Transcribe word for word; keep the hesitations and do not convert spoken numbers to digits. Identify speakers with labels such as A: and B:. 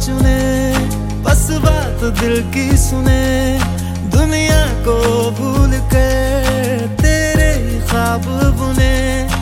A: चुने, बस बात दिल की सुने। दुनिया को भूल कर तेरे ख्वाब बुने।